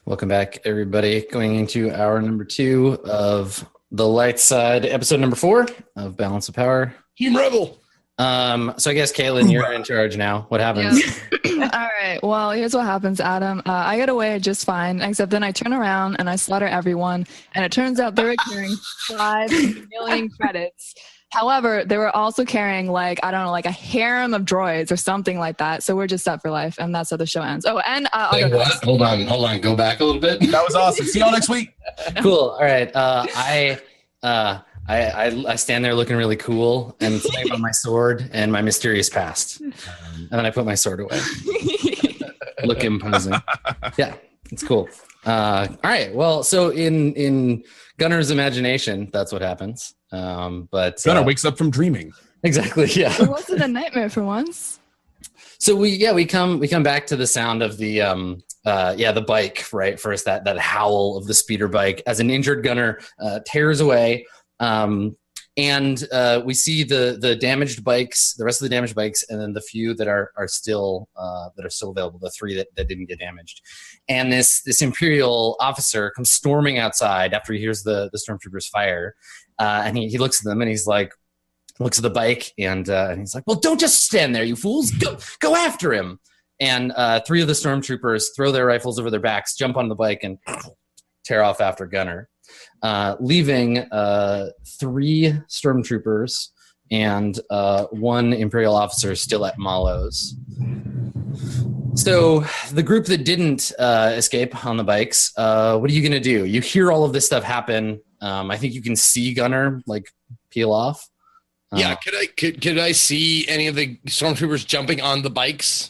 Welcome back, everybody. Going into hour number 2 of The Light Side, episode number 4 of Balance of Power. Team Rebel. So I guess, Caitlin, you're in charge now. What happens? Yep. All right. Well, here's what happens, Adam. I get away just fine, except then I turn around and I slaughter everyone, and it turns out they were carrying 5 million credits. However, they were also carrying, a harem of droids or something like that. So we're just set for life, and that's how the show ends. Oh, and Hold on. Go back a little bit. That was awesome. See y'all next week. Cool. All right. I stand there looking really cool and slam on my sword and my mysterious past. And then I put my sword away. Look imposing. Yeah, it's cool. All right. Well, so in Gunner's imagination, that's what happens. But Gunner wakes up from dreaming. Exactly. Yeah. It wasn't a nightmare for once. So we come back to the sound of the bike, right? First, that howl of the speeder bike as an injured Gunner tears away. And we see the damaged bikes, the rest of the damaged bikes, and then the few that are still available, the 3 that didn't get damaged. And this Imperial officer comes storming outside after he hears the stormtroopers fire, and he looks at them and he's like, looks at the bike and he's like, "Well, don't just stand there, you fools! Go after him!" And 3 of the stormtroopers throw their rifles over their backs, jump on the bike, and tear off after Gunner. Leaving 3 stormtroopers and 1 Imperial officer still at Malos. So the group that didn't escape on the bikes, what are you going to do? You hear all of this stuff happen. I think you can see Gunner peel off. Yeah, could I see any of the stormtroopers jumping on the bikes?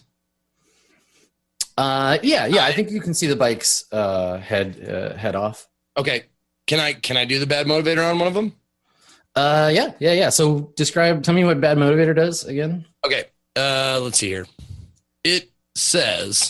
Yeah. I think you can see the bikes head off. Okay. Can I do the bad motivator on one of them? Yeah. So tell me what bad motivator does again. Okay. Let's see here. It says,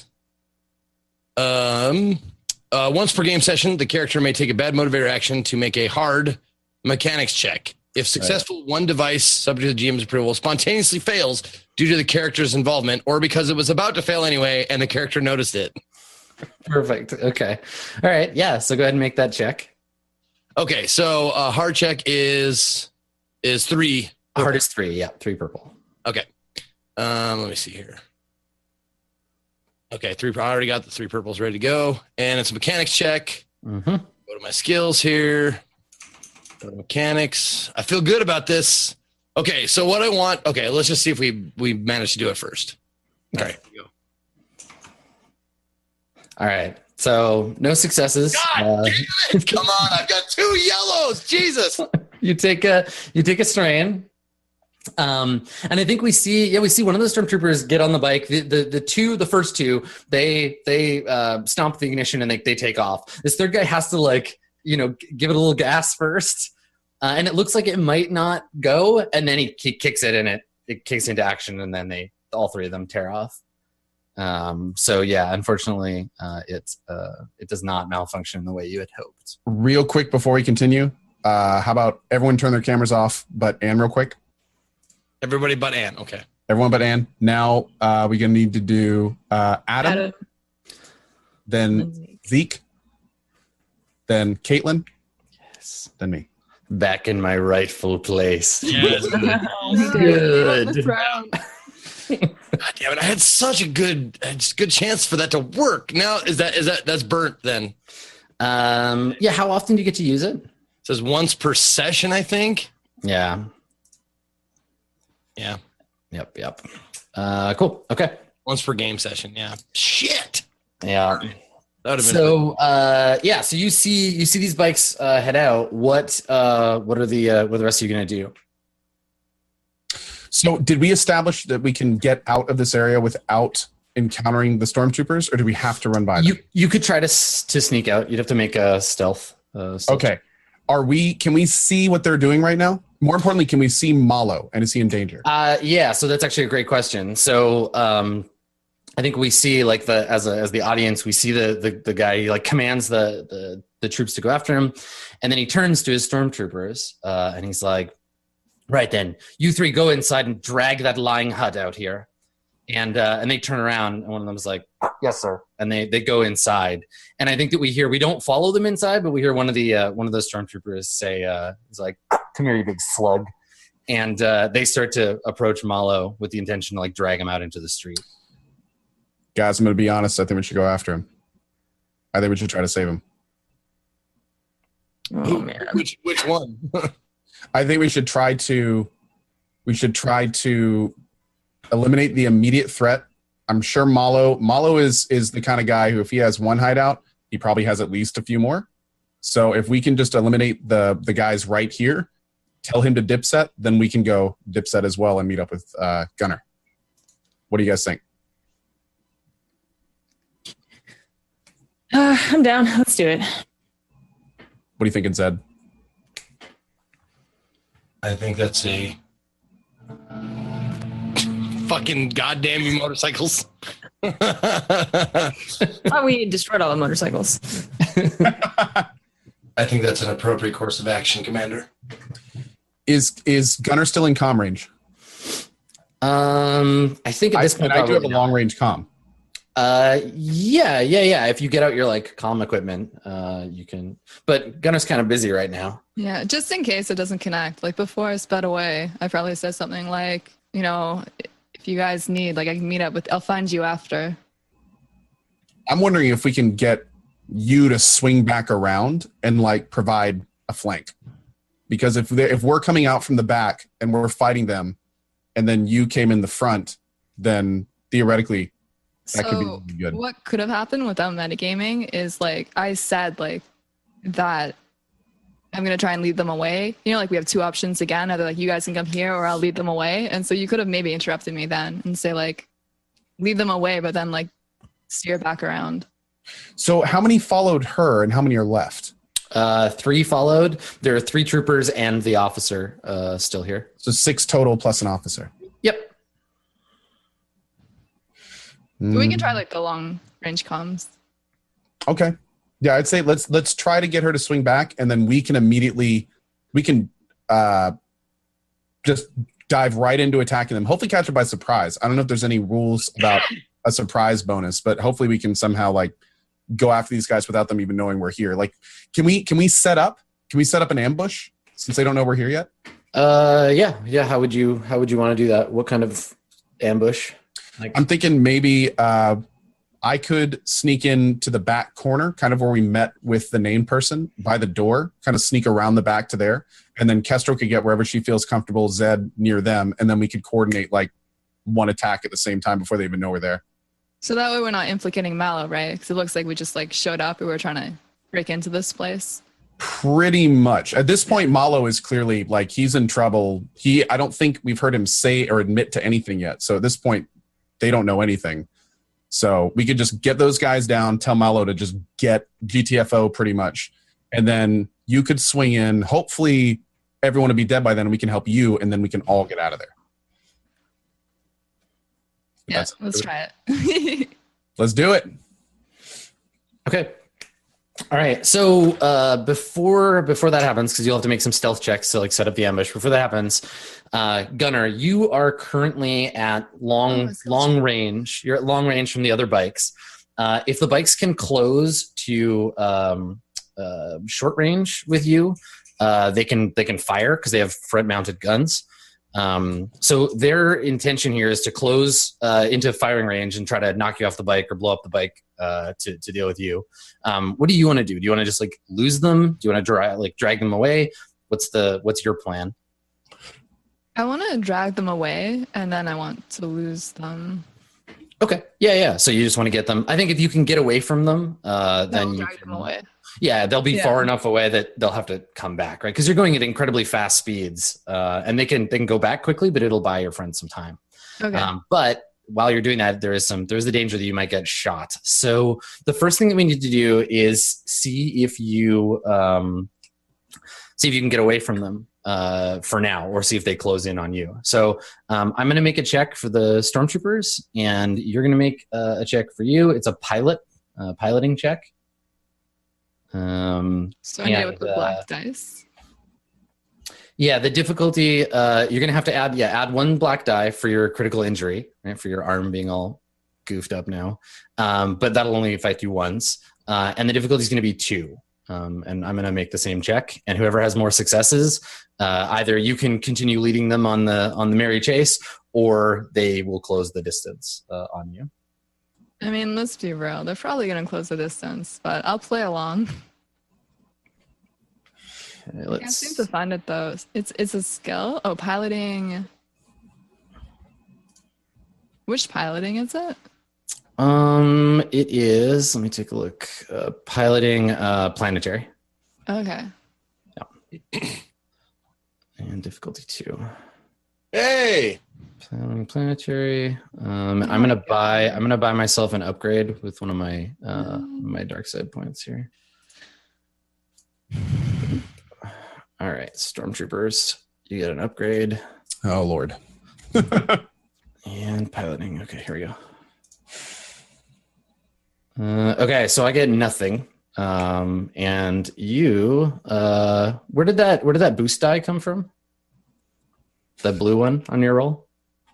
once per game session, the character may take a bad motivator action to make a hard mechanics check. If successful, right, one device subject to the GM's approval spontaneously fails due to the character's involvement or because it was about to fail anyway and the character noticed it. Perfect. Okay. All right. Yeah. So go ahead and make that check. Okay. So hard check is 3. Hard is 3. Yeah. 3 purple. Okay. Let me see here. Okay. 3. I already got the 3 purples ready to go. And it's a mechanics check. Mm-hmm. Go to my skills here. Go to mechanics. I feel good about this. Okay. So what I want. Okay. Let's just see if we manage to do it first. Okay. All right. Here we go. All right. So no successes. God damn it. Come on. I've got 2 yellows. Jesus. You take a strain. And I think we see one of the stormtroopers get on the bike. The first 2, they stomp the ignition and they take off. This third guy has to give it a little gas first. And it looks like it might not go. And then he kicks it and it kicks into action. And then all 3 of them tear off. So yeah, unfortunately, it does not malfunction the way you had hoped. Real quick before we continue, how about everyone turn their cameras off but Anne real quick? Everybody but Anne. Okay. Everyone but Anne. Now we're going to need to do Adam, then Zeke, then Caitlin, yes, then me. Back in my rightful place. Yes. Good. God damn it! I had such a good chance for that to work. Now that's burnt then? Yeah. How often do you get to use it? It says once per session, I think. Yeah. Yeah. Yep. Cool. Okay. Once per game session. Yeah. Shit. Yeah. That would have been So you see these bikes head out. What are the rest of you gonna do? So did we establish that we can get out of this area without encountering the stormtroopers, or do we have to run by them? You could try to sneak out. You'd have to make a stealth. Okay. Can we see what they're doing right now? More importantly, can we see Malo, and is he in danger? Yeah. So that's actually a great question. So I think we see as the audience, we see the guy, he commands the troops to go after him, and then he turns to his stormtroopers and he's like, "Right then, you 3 go inside and drag that lying Hutt out here." and they turn around, and one of them's like, "Yes, sir," and they go inside. And I think that we don't follow them inside, but we hear one of those stormtroopers say, "He's like, come here, you big slug," and they start to approach Malo with the intention to like drag him out into the street. Guys, I'm going to be honest. I think we should go after him. I think we should try to save him. Oh man, Which one? I think we should try to eliminate the immediate threat. I'm sure Malo is the kind of guy who, if he has one hideout, he probably has at least a few more. So if we can just eliminate the guys right here, tell him to dipset, then we can go dipset as well and meet up with Gunner. What do you guys think? I'm down. Let's do it. What do you think, Zed? I think that's a fucking goddamn you motorcycles. Thought we destroyed all the motorcycles. I think that's an appropriate course of action, Commander. Is Gunner still in comm range? I think at this point I do have a probably long range comm. Yeah. If you get out your like comm equipment, you can. But Gunner's kind of busy right now. Yeah, just in case it doesn't connect. Like before I sped away, I probably said something like, if you guys need, like I can meet up with, I'll find you after. I'm wondering if we can get you to swing back around and like provide a flank, because if we're coming out from the back and we're fighting them, and then you came in the front, then theoretically that could be really good. What could have happened without metagaming is like I said like that I'm gonna try and lead them away. Like we have two options again, either like you guys can come here or I'll lead them away. And so you could have maybe interrupted me then and say like lead them away, but then like steer back around. So how many followed her and how many are left? 3 followed. There are 3 troopers and the officer still here. So 6 total plus an officer. Yep. We can try like the long range comms. Okay. Yeah, I'd say let's try to get her to swing back, and then we can just dive right into attacking them. Hopefully catch her by surprise. I don't know if there's any rules about a surprise bonus, but hopefully we can somehow like go after these guys without them even knowing we're here. Like, can we set up an ambush since they don't know we're here yet? Yeah. How would you want to do that? What kind of ambush? I'm thinking maybe I could sneak in to the back corner, kind of where we met with the named person by the door, kind of sneak around the back to there. And then Kestrel could get wherever she feels comfortable, Zed near them. And then we could coordinate like one attack at the same time before they even know we're there. So that way we're not implicating Malo, right? Because it looks like we just like showed up and we were trying to break into this place. Pretty much. At this point, Malo is clearly like he's in trouble. I don't think we've heard him say or admit to anything yet. So at this point, they don't know anything. So we could just get those guys down, tell Malo to just get GTFO pretty much. And then you could swing in. Hopefully everyone will be dead by then and we can help you, and then we can all get out of there. Yeah, let's try it. Let's do it. Okay. All right. So before that happens, because you'll have to make some stealth checks to like set up the ambush. Before that happens, Gunner, you are currently at long range. You're at long range from the other bikes. If the bikes can close to short range with you, they can fire because they have front mounted guns. So their intention here is to close into firing range and try to knock you off the bike or blow up the bike to deal with you. What do you want to do? Do you want to just like lose them? Do you want to drag them away? What's your plan? I want to drag them away, and then I want to lose them. Okay. Yeah. So you just want to get them. I think if you can get away from them, then you drag can them away. Yeah, they'll be far enough away that they'll have to come back, right? Because you're going at incredibly fast speeds, and they can go back quickly, but it'll buy your friends some time. Okay. But while you're doing that, there's the danger that you might get shot. So the first thing that we need to do is see if you can get away from them for now, or see if they close in on you. So I'm going to make a check for the stormtroopers, and you're going to make a check for you. It's a piloting check. So I need it with the black dice. Yeah, the difficulty, you're going to have to add one black die for your critical injury, right? For your arm being all goofed up now. But that'll only affect you once. And the difficulty is going to be 2. And I'm going to make the same check. And whoever has more successes, either you can continue leading them on the merry chase, or they will close the distance on you. I mean, let's be real. They're probably going to close the distance, but I'll play along. Okay, I can't seem to find it though. It's a skill. Oh, piloting. Which piloting is it? It is. Let me take a look. Piloting planetary. Okay. Yeah. And difficulty 2. Hey, Piloting planetary. I'm gonna buy myself an upgrade with one of my my dark side points here. All right, stormtroopers, you get an upgrade. Oh Lord. And piloting. Okay, here we go. Okay, so I get nothing. And you, where did that boost die come from? That blue one on your roll?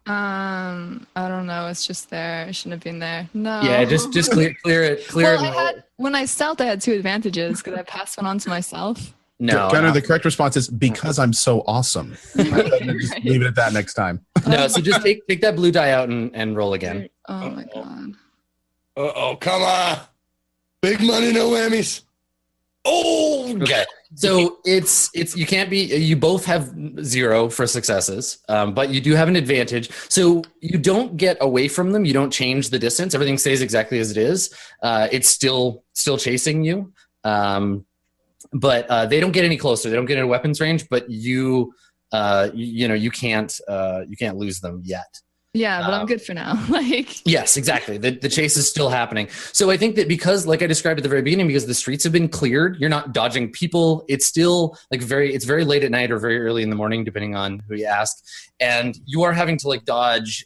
I don't know. It's just there. It shouldn't have been there. No. Yeah, just clear it. Well, when I stealth, I had 2 advantages because I passed one on to myself. No, Gunnar, the correct response is because I'm so awesome. Just Right. leave it at that next time. no. So just take that blue die out and roll again. Oh my god. oh, come on. Big money, no whammies. Oh, Okay. So it's you can't be, you both have 0 for successes, but you do have an advantage. So you don't get away from them. You don't change the distance. Everything stays exactly as it is. It's still chasing you. But they don't get any closer. They don't get into weapons range, but you can't lose them yet. Yeah, but I'm good for now. Like. Yes, exactly. The chase is still happening. So I think that because, like I described at the very beginning, because the streets have been cleared, you're not dodging people. It's still it's very late at night or very early in the morning, depending on who you ask. And you are having to like dodge,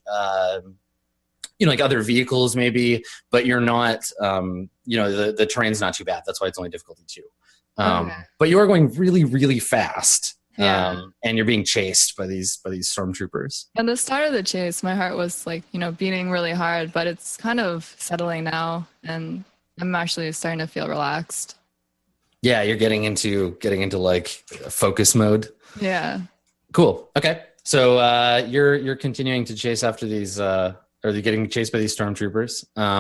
like other vehicles maybe, but you're not, the terrain's not too bad. That's why it's only difficulty 2. Okay. But you are going really, really fast. Yeah. And you're being chased by these stormtroopers. At the start of the chase, my heart was like, beating really hard, but it's kind of settling now, and I'm actually starting to feel relaxed. Yeah, you're getting into like focus mode. Yeah. Cool. Okay. So you're continuing to chase after these, or you're getting chased by these stormtroopers.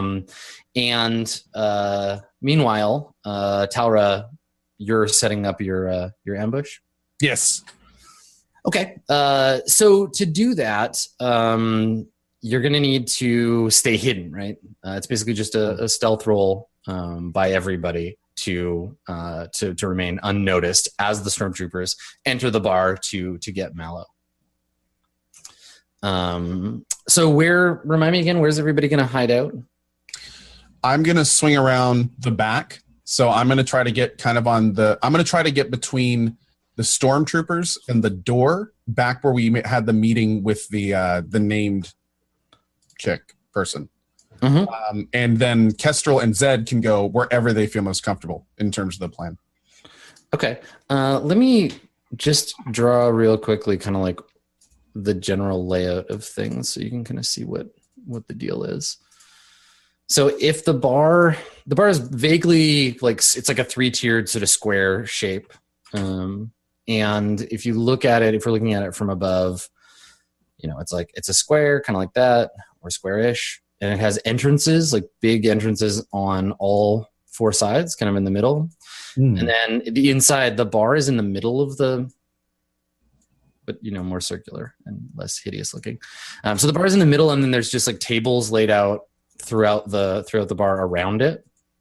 And meanwhile, Talra, you're setting up your ambush. Yes. Okay. So to do that, you're going to need to stay hidden, right? It's basically just a stealth roll by everybody to remain unnoticed as the stormtroopers enter the bar to get Mallow. So remind me again, where's everybody going to hide out? I'm going to swing around the back. So I'm going to try to get I'm going to try to get between the stormtroopers and the door back where we had the meeting with the named chick person. Mm-hmm. And then Kestrel and Zed can go wherever they feel most comfortable in terms of the plan. Okay. Let me just draw real quickly kind of like the general layout of things so you can kind of see what the deal is. So if the bar is vaguely like, it's like a 3-tiered sort of square shape. And if you look at it, if we're looking at it from above, it's a square, kind of like that, or squarish. And it has entrances, like big entrances on all 4 sides, kind of in the middle. And then the inside, the bar is in the middle of but more circular and less hideous looking. So the bar is in the middle, and then there's just like tables laid out throughout the bar around it.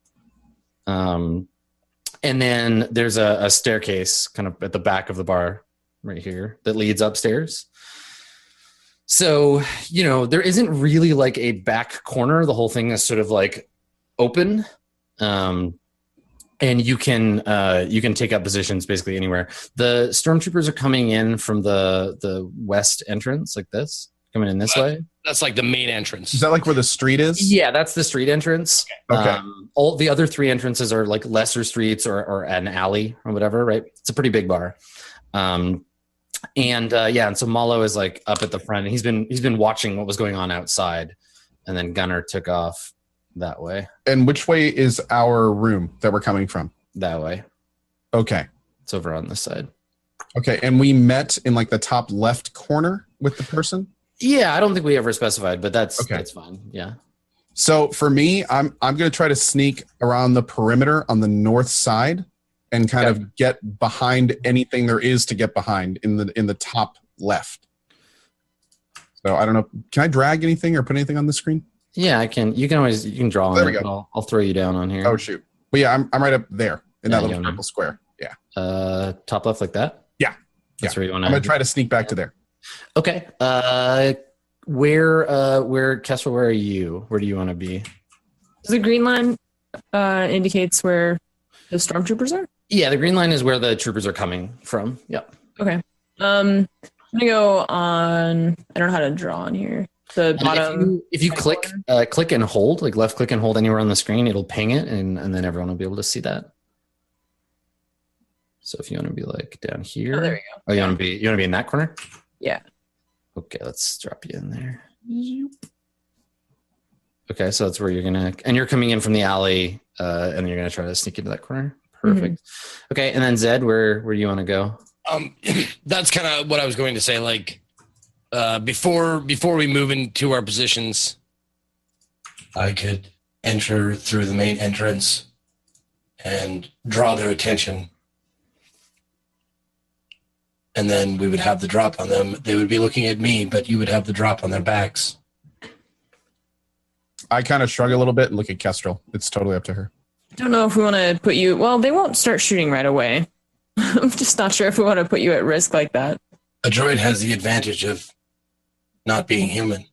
And then there's a staircase kind of at the back of the bar right here that leads upstairs. So, there isn't really like a back corner. The whole thing is sort of like open. And you can take up positions basically anywhere. The stormtroopers are coming in from the west entrance like this, coming in this way. That's like the main entrance. Is that like where the street is? Yeah, that's the street entrance. Okay. All the other 3 entrances are like lesser streets or an alley or whatever, right? It's a pretty big bar. And and so Malo is like up at the front, and he's been watching what was going on outside, and then Gunnar took off that way. And which way is our room that we're coming from? That way. Okay. It's over on this side. Okay, and we met in like the top left corner with the person? Yeah, I don't think we ever specified, but that's fine. Yeah. So for me, I'm going to try to sneak around the perimeter on the north side and kind of get behind anything there is to get behind in the top left. So I don't know. Can I drag anything or put anything on the screen? Yeah, I can. You can draw on There we it. go. I'll throw you down on here. Oh shoot! But yeah, I'm right up there in that little yeah. purple square. Yeah. Top left like that. Yeah. That's where you want I'm gonna try to sneak back to there. Okay. Kessler, where are you? Where do you want to be? The green line indicates where the stormtroopers are. Yeah, the green line is where the troopers are coming from. Yep. Okay. I'm gonna go on. I don't know how to draw on here. The bottom. If you click and hold, like left click and hold anywhere on the screen, it'll ping it, and then everyone will be able to see that. So if you want to be like down here, there we go. Oh, you want to be in that corner? Yeah. Okay, let's drop you in there. Okay, so that's where you're coming in from the alley, and you're gonna try to sneak into that corner. Perfect. Mm-hmm. Okay, and then Zed, where do you want to go? That's kind of what I was going to say. Like, before we move into our positions, I could enter through the main entrance and draw their attention. And then we would have the drop on them. They would be looking at me, but you would have the drop on their backs. I kind of shrug a little bit and look at Kestrel. It's totally up to her. I don't know if we want to put you. Well, they won't start shooting right away. I'm just not sure if we want to put you at risk like that. A droid has the advantage of not being human.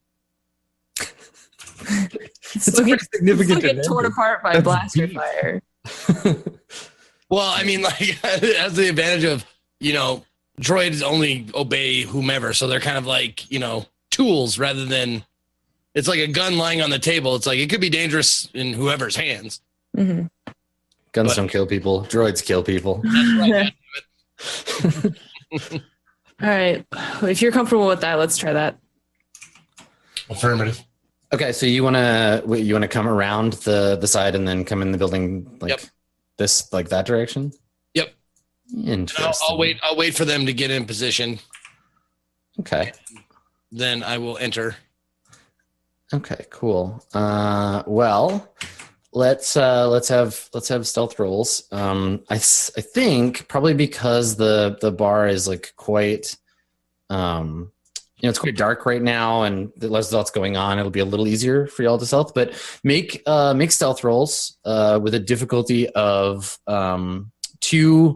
It's a pretty significant advantage. Torn apart by blaster fire. Well, I mean, like, it has the advantage of, droids only obey whomever, so they're kind of like, tools rather than, it's like a gun lying on the table. It's like, it could be dangerous in whoever's hands. Mm-hmm. Guns don't kill people. Droids kill people. That's right. All right. If you're comfortable with that, let's try that. Affirmative. Okay, so you want to come around the side and then come in the building like that direction? Yep. Interesting. I'll wait for them to get in position. Okay. Then I will enter. Okay, cool. Well, let's have stealth rolls. I think probably because the bar is like quite it's quite dark right now and there's lots going on. It'll be a little easier for y'all to stealth, but make stealth rolls with a difficulty of two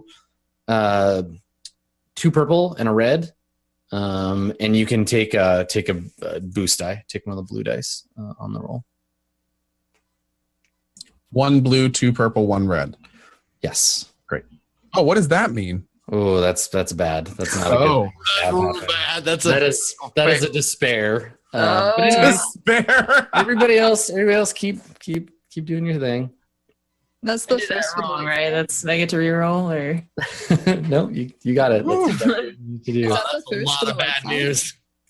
purple and a red. And you can take a boost die. Take one of the blue dice on the roll. 1 blue, 2 purple, 1 red. Yes. Great. Oh, what does that mean? Oh, that's bad. That's not a good bad. That is a despair. But despair. everybody else keep doing your thing. That's the Is that first wrong, one. right? I get to reroll, or No, you got it. That's exactly what you need to do. That's a lot of bad news.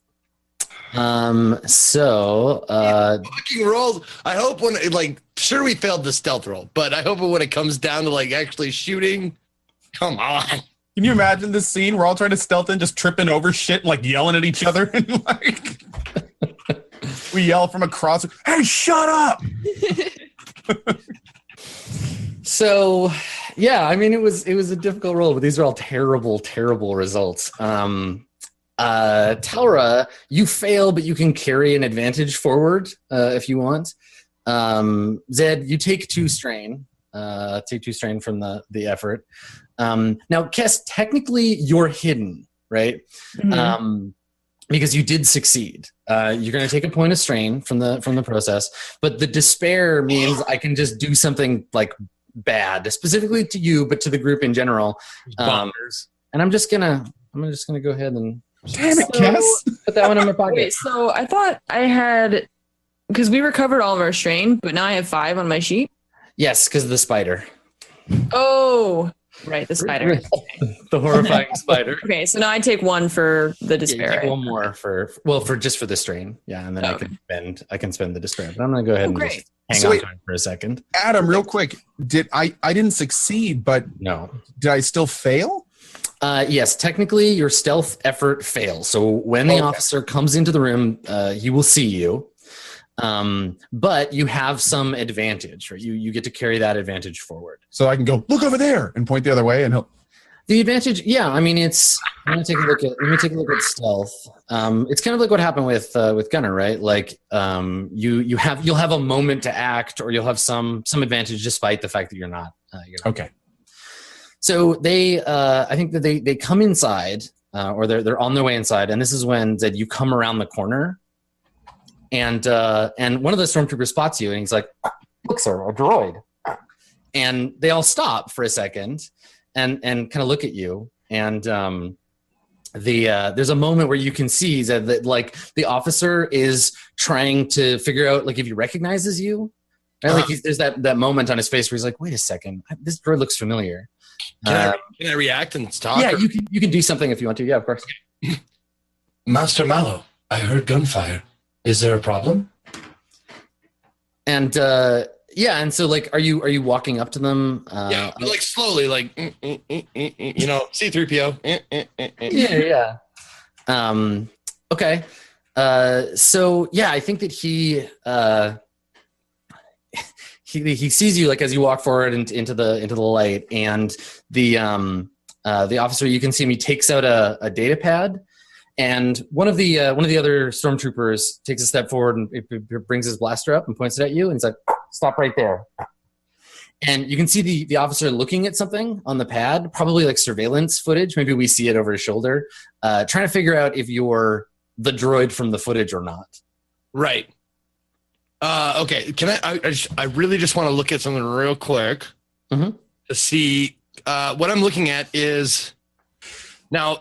So Fucking rolls. I hope sure we failed the stealth roll, but I hope when it comes down to like actually shooting, come on. Can you imagine this scene? We're all trying to stealth in, just tripping over shit, and like yelling at each other, and like we yell from across. Hey, shut up! So, yeah, I mean, it was a difficult roll, but these are all terrible, terrible results. Talra, you fail, but you can carry an advantage forward if you want. Zed, you take 2 strain. Take 2 strain from the effort. Now, Kess, technically you're hidden, right? Mhm. Because you did succeed. You're going to take a point of strain from the process, but the despair means I can just do something like bad, specifically to you, but to the group in general. And I'm just gonna go ahead and Damn it, Kess! put that one in my pocket. wait. So I thought I had, because we recovered all of our strain, but now I have 5 on my sheet. Yes, because of the spider. Oh, Right, the spider. The horrifying spider. Okay, so now I take one for the Yeah, despair. you take one more for just for the strain. Yeah, and then Okay. I can spend the despair. But I'm gonna go ahead and great. just hang So on wait. to it for a second. Adam, real quick, I didn't succeed, but No. did I still fail? Yes, technically your stealth effort fails. So when the Okay. officer comes into the room, he will see you. But you have some advantage, right? You get to carry that advantage forward. So I can go look over there and point the other way, and he'll. The advantage, yeah. I mean, it's. Let me take a look at stealth. It's kind of like what happened with Gunner, right? Like, you'll have a moment to act, or you'll have some advantage despite the fact that you're not. Okay. So they, I think that they come inside, or they're on their way inside, and this is when Zed, you come around the corner, and one of the stormtroopers spots you, and he's like, "Look, sir, a droid," and they all stop for a second, and kind of look at you, and there's a moment where you can see that like the officer is trying to figure out like if he recognizes you. Right? Like there's that moment on his face where he's like, "Wait a second, this droid looks familiar." Can I react and talk? Yeah, you can do something if you want to. Yeah, of course. Master Mallow, I heard gunfire. Is there a problem? And and so like, are you walking up to them? Yeah, but like slowly, like C-3PO. Yeah. Okay. So yeah, I think that he sees you like as you walk forward into the light, and the officer, you can see him, he takes out a data pad, and one of the other stormtroopers takes a step forward and it brings his blaster up and points it at you, and he's like, "Stop right there." And you can see the officer looking at something on the pad, probably like surveillance footage. Maybe we see it over his shoulder, trying to figure out if you're the droid from the footage or not. Right. Okay. Can I really just want to look at something real quick Mhm. to see what I'm looking at is now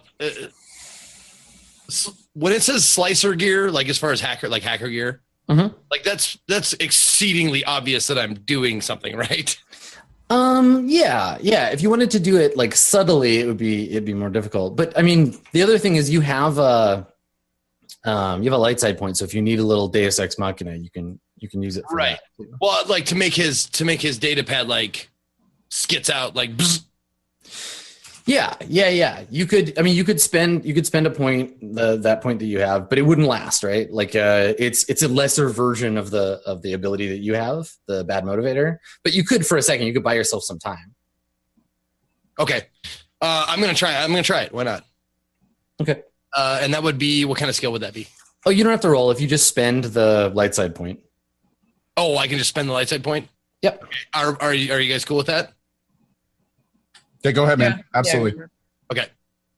when it says slicer gear, like as far as hacker gear, Mhm. like that's exceedingly obvious that I'm doing something, right? Yeah. If you wanted to do it like subtly, it'd be more difficult. But I mean, the other thing is you have a light side point. So if you need a little Deus Ex Machina, you can use it for Right. that too. Well, like to make his data pad like skits out like. Bzz. Yeah. You could spend a point, that point that you have, but it wouldn't last, right? Like it's a lesser version of the ability that you have, the bad motivator. But you could, for a second, you could buy yourself some time. Okay. I'm gonna try it. Why not? Okay. And that would be, what kind of skill would that be? Oh, you don't have to roll if you just spend the light side point. Oh, I can just spend the light side point? Yep. Are you guys cool with that? Yeah, go ahead, man. Absolutely. Okay.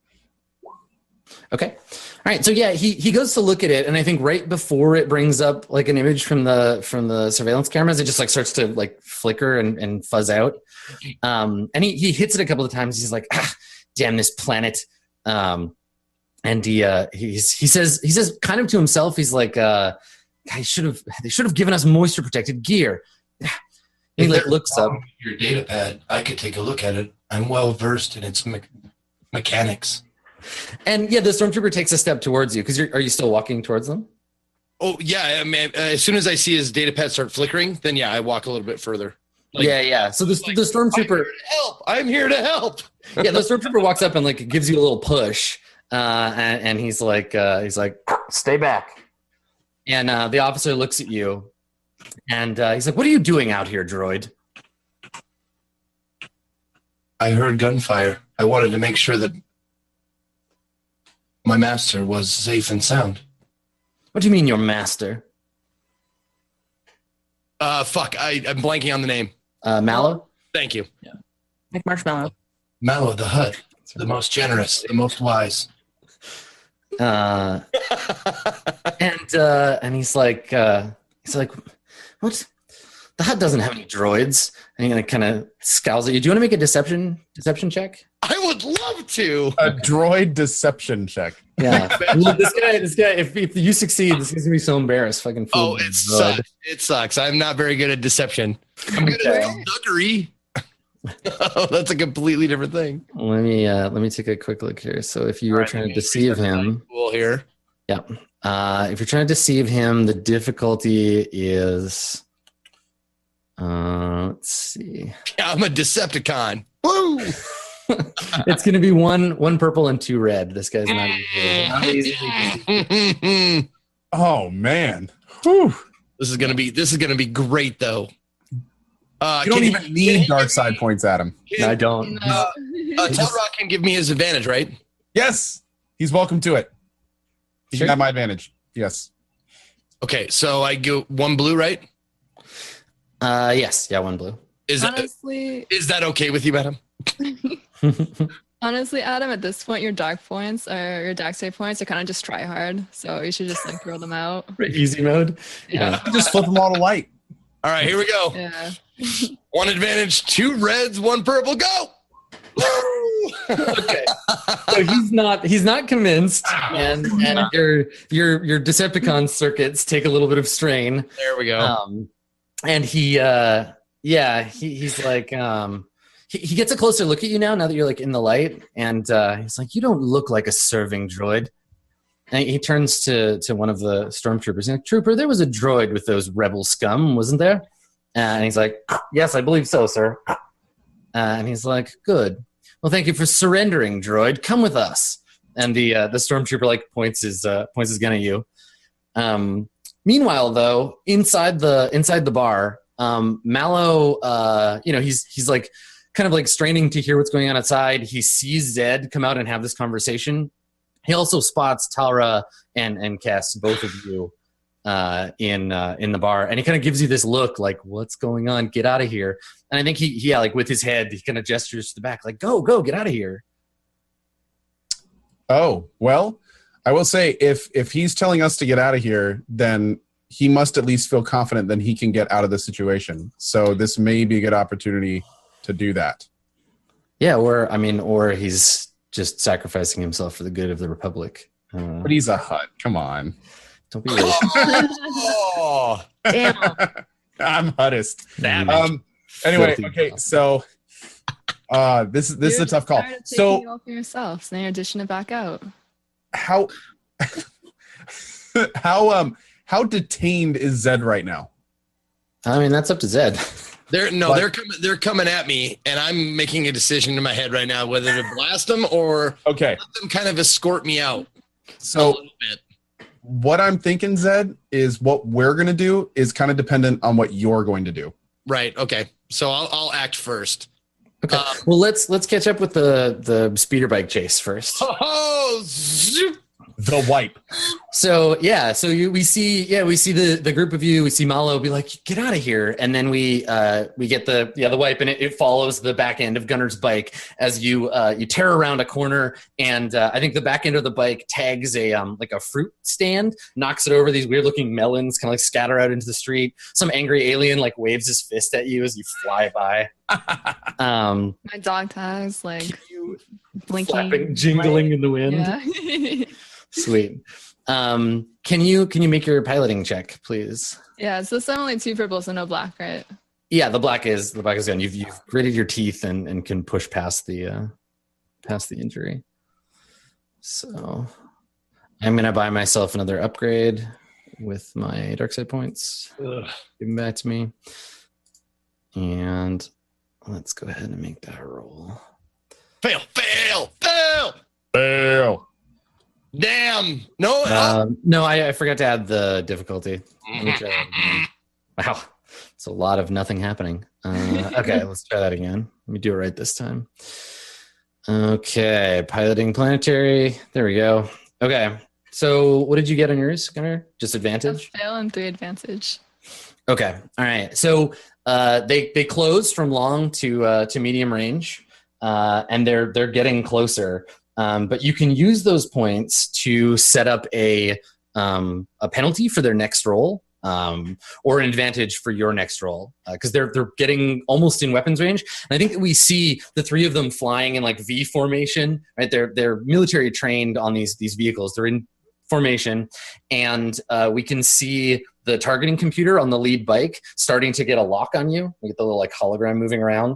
Okay. All right. So yeah, he goes to look at it, and I think right before it brings up like an image from the surveillance cameras, it just like starts to like flicker and fuzz out. And he hits it a couple of times. He's like, damn this planet. And he says kind of to himself, he's like, they should have given us moisture protected gear. He If like there's looks a up. problem with your data pad, I could take a look at it. I'm well versed in its mechanics. And yeah, the stormtrooper takes a step towards you because are you still walking towards them? Oh yeah, I mean, as soon as I see his data pad start flickering, then yeah, I walk a little bit further. Like, Yeah. So the stormtrooper, I'm here to help. yeah, the stormtrooper walks up and like gives you a little push, and he's like, stay back. And the officer looks at you, and he's like, "What are you doing out here, droid?" I heard gunfire. I wanted to make sure that my master was safe and sound. What do you mean, your master? Fuck, I'm blanking on the name. Mallow? Thank you. Like Marshmallow. Mallow the Hutt, the most generous, the most wise. And he's like, what? The Hutt doesn't have any droids. And he kind of scowls at you. Do you want to make a deception check? I would love to. A droid deception check. Yeah. this guy. If you succeed, this is gonna be so embarrassed. Fucking fool. Oh, it sucks. It sucks. I'm not very good at deception. I'm good at skullduggery. Oh, that's a completely different thing. Let me take a quick look here. So if you were All right, trying let to me deceive reset my him, tool here. yeah. If you're trying to deceive him, the difficulty is let's see. Yeah, I'm a Decepticon. Woo! It's gonna be one purple and 2 red. This guy's not easy. Oh man. Whew. This is gonna be great though. You don't even need dark side points, Adam. No, I don't. No. Telrock can give me his advantage, right? Yes, he's welcome to it. He Sure. can have my advantage. Yes. Okay, so I go 1 blue, right? Yes, yeah, 1 blue. Is that okay with you, madam? Honestly, Adam, at this point, your dark points or your dark save points are kind of just try hard. So you should just like throw them out. Easy mode. Yeah. Just flip them all to white. All right, here we go. Yeah. 1 advantage, 2 reds, 1 purple. Go! Okay. So he's not convinced, and your Decepticon circuits take a little bit of strain. There we go. And he's like he gets a closer look at you now that you're like in the light, and he's like, you don't look like a serving droid. And he turns to one of the stormtroopers. He's like, Trooper, there was a droid with those rebel scum, wasn't there? And he's like, yes, I believe so, sir. And he's like, good. Well, thank you for surrendering, droid. Come with us. And the stormtrooper like points his gun at you. Meanwhile, though, inside the bar, Mallow, he's like kind of like straining to hear what's going on outside. He sees Zed come out and have this conversation. He also spots Talra and Kess, both of you, in the bar, and he kind of gives you this look like, "What's going on? Get out of here!" And I think he like with his head, he kind of gestures to the back, like, "Go, get out of here." Oh, well, I will say if he's telling us to get out of here, then he must at least feel confident that he can get out of the situation. So this may be a good opportunity to do that. Yeah, or he's just sacrificing himself for the good of the Republic. But he's a Hutt. Come on. Don't be racist. Oh, Damn. I'm Huttist. damn. Anyway, Filthy. okay, so this is a tough call. Tired of taking So it all for yourself, so then you're dishing it back out. how detained is Zed right now? I mean, that's up to Zed. They're coming at me, and I'm making a decision in my head right now whether to blast them or Okay, let them kind of escort me out a so little bit. what I'm thinking, Zed, is what we're gonna do is kind of dependent on what you're going to do. Right. Okay. So I'll act first. Okay. Well, let's catch up with the speeder bike chase first. Oh, zoop. The wipe. So we see the group of you. We see Malo be like, "Get out of here!" And then we get the wipe, and it follows the back end of Gunner's bike as you tear around a corner, and I think the back end of the bike tags a fruit stand, knocks it over. These weird looking melons kind of like scatter out into the street. Some angry alien like waves his fist at you as you fly by. My dog tags like blinking, Flapping, jingling in the wind. Yeah. Sweet. Can you make your piloting check, please? Yeah. So it's only 2 purple, so no black, right? Yeah, the black is gone. You've gritted your teeth and can push past the injury. So I'm gonna buy myself another upgrade with my dark side points. Ugh. Give them back to me. And let's go ahead and make that a roll. Fail. Damn. No. No, I forgot to add the difficulty. Let me try that again. Wow, it's a lot of nothing happening. Okay, let's try that again. Let me do it right this time. Okay, piloting planetary. There we go. Okay, so what did you get on yours, Gunnar? Just advantage? A fail and 3 advantage. Okay, all right. So they close from long to medium range, and they're getting closer. But you can use those points to set up a penalty for their next roll, or an advantage for your next roll, because they're getting almost in weapons range. And I think that we see the 3 of them flying in like V formation. Right, they're military trained on these vehicles. They're in formation, and we can see the targeting computer on the lead bike starting to get a lock on you. We get the little like hologram moving around.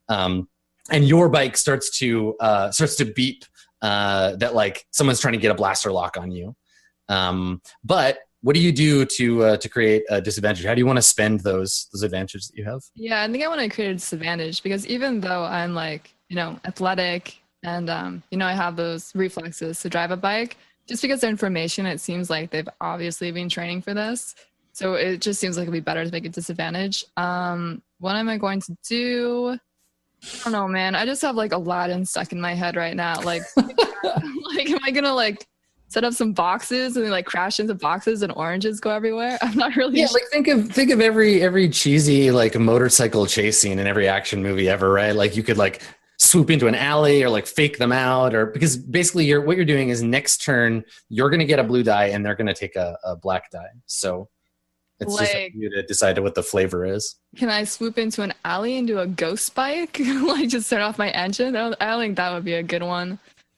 and your bike starts to beep that like someone's trying to get a blaster lock on you. But what do you do to create a disadvantage? How do you want to spend those advantages that you have? Yeah, I think I want to create a disadvantage because even though I'm like, athletic and, I have those reflexes to drive a bike, just because of information, it seems like they've obviously been training for this. So it just seems like it'd be better to make a disadvantage. What am I going to do? I don't know, man. I just have like Aladdin stuck in my head right now. Like, am I going to like set up some boxes and then like crash into boxes and oranges go everywhere? I'm not really sure. Like think of every cheesy like motorcycle chase scene in every action movie ever, right? Like you could like swoop into an alley or like fake them out, or because basically what you're doing is next turn you're going to get a blue die and they're going to take a black die. So it's just up to you to decide what the flavor is. Can I swoop into an alley and do a ghost bike? Like just turn off my engine? I think that would be a good one.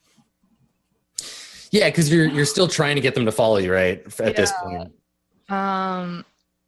Yeah, because you're still trying to get them to follow you, right? At this point. I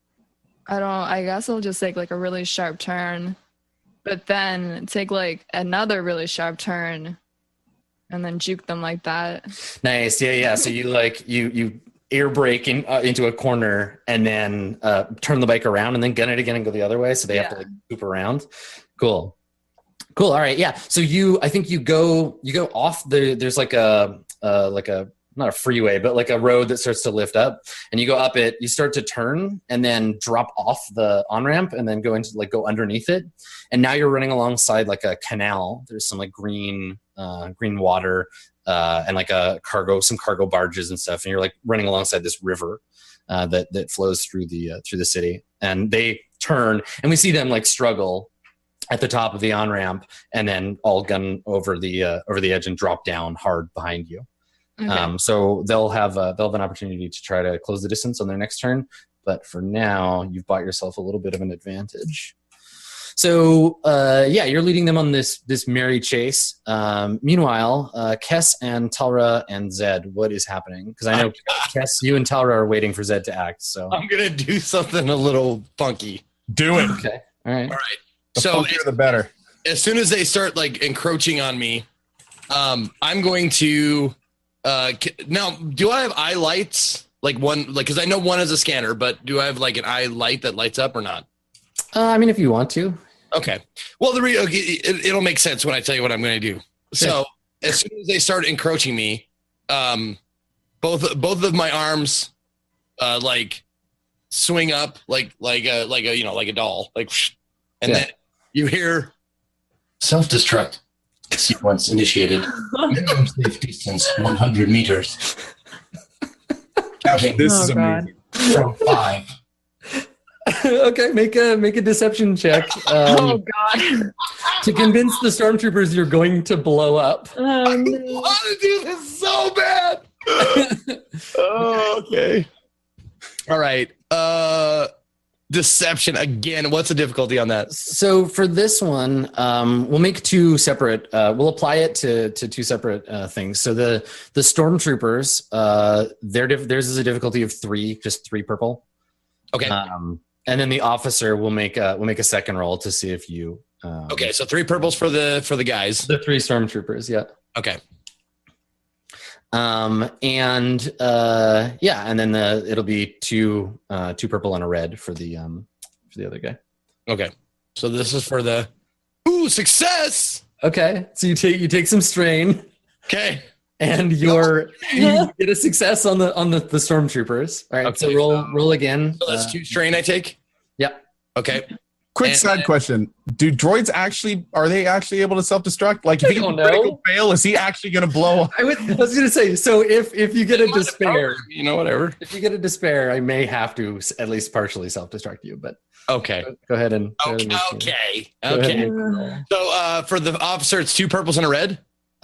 guess I'll just take like a really sharp turn, but then take like another really sharp turn and then juke them like that. Nice. Yeah. So you air brake into a corner and then turn the bike around and then gun it again and go the other way. So they have to like loop around. Cool. All right. Yeah. So I think you go off there's like a not a freeway, but like a road that starts to lift up, and you go up it, you start to turn and then drop off the on-ramp and then go underneath it. And now you're running alongside like a canal. There's some like green water, and like some cargo barges and stuff. And you're like running alongside this river, that flows through the city, and they turn and we see them like struggle at the top of the on-ramp and then all gun over the edge and drop down hard behind you. Okay. So they'll have an opportunity to try to close the distance on their next turn, but for now you've bought yourself a little bit of an advantage. So you're leading them on this merry chase. Meanwhile, Kess and Talra and Zed, what is happening? Because I know Kess, you and Talra are waiting for Zed to act. So I'm gonna do something a little funky. Do it. Okay. All right. The funkier, the better. As soon as they start like encroaching on me, I'm going to. Now, do I have eye lights? Like one, like because I know one is a scanner, but do I have like an eye light that lights up or not? I mean, if you want to. Okay. Well, it'll make sense when I tell you what I'm going to do. So as soon as they start encroaching me, both of my arms, like swing up like a doll, like, and then you hear self-destruct sequence initiated. Minimum safe distance 100 meters. Counting. This is amazing. From 5. Okay, make a deception check. Oh God! To convince the stormtroopers you're going to blow up. I want to do this so bad. Okay. All right. Deception again. What's the difficulty on that? So for this one, we'll make two separate. We'll apply it to two separate things. So the stormtroopers, theirs is a difficulty of 3, just 3 purple. Okay. And then the officer will make a second roll to see if you. Okay, so 3 purples for the guys. The 3 stormtroopers, yeah. Okay. And then it'll be 2 purple and a red for the other guy. Okay, so this is for the success. Okay, so you take some strain. Okay. And you get a success on the stormtroopers. All right, okay, so roll again. So that's 2 strain I take? Yep. Okay. Quick side question. Do droids are they actually able to self-destruct? Like if he can critical fail, is he actually going to blow up? I was going to say, so if you get a despair, whatever. If you get a despair, I may have to at least partially self-destruct you, but okay. Go ahead and Okay. So for the officer, it's 2 purples and a red?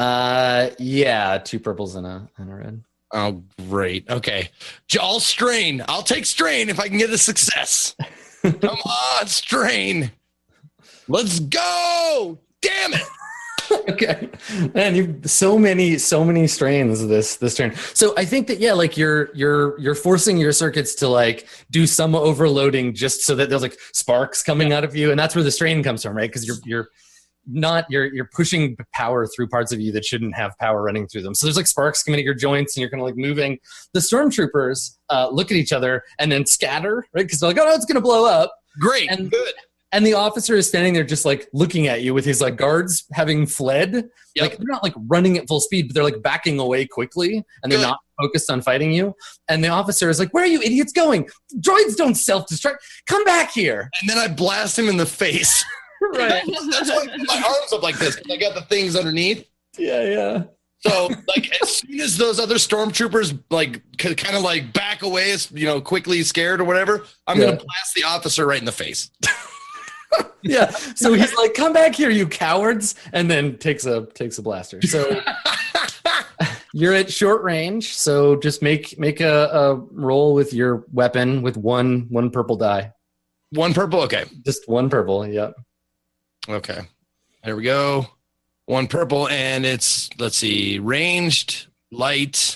2 purples and a red. Oh, great. Okay. I'll strain. I'll take strain if I can get a success. Come on, strain. Let's go. Damn it. Okay. Man, you've so many strains this turn. So I think that like you're forcing your circuits to like do some overloading just so that there's like sparks coming out of you, and that's where the strain comes from, right? Because not you're pushing power through parts of you that shouldn't have power running through them. So there's like sparks coming at your joints, and you're kind of like moving. The stormtroopers look at each other and then scatter, right? Because they're like, oh no, it's gonna blow up. Great, And good. And the officer is standing there just like looking at you with his like guards having fled. Yep. Like they're not like running at full speed, but they're like backing away quickly, and they're Good. not focused on fighting you. And the officer is like, where are you idiots going? Droids don't self-destruct. Come back here. And then I blast him in the face. Right. That's why I put my arms up like this. 'Cause I got the things underneath. Yeah. So, like, as soon as those other stormtroopers, like, kind of like back away, quickly scared or whatever, I'm going to blast the officer right in the face. Yeah. So he's like, come back here, you cowards. And then takes a blaster. So you're at short range. So just make a roll with your weapon with one purple die. One purple? Okay. Just one purple. Yep. Okay. There we go. One purple, and it's, let's see, ranged, light.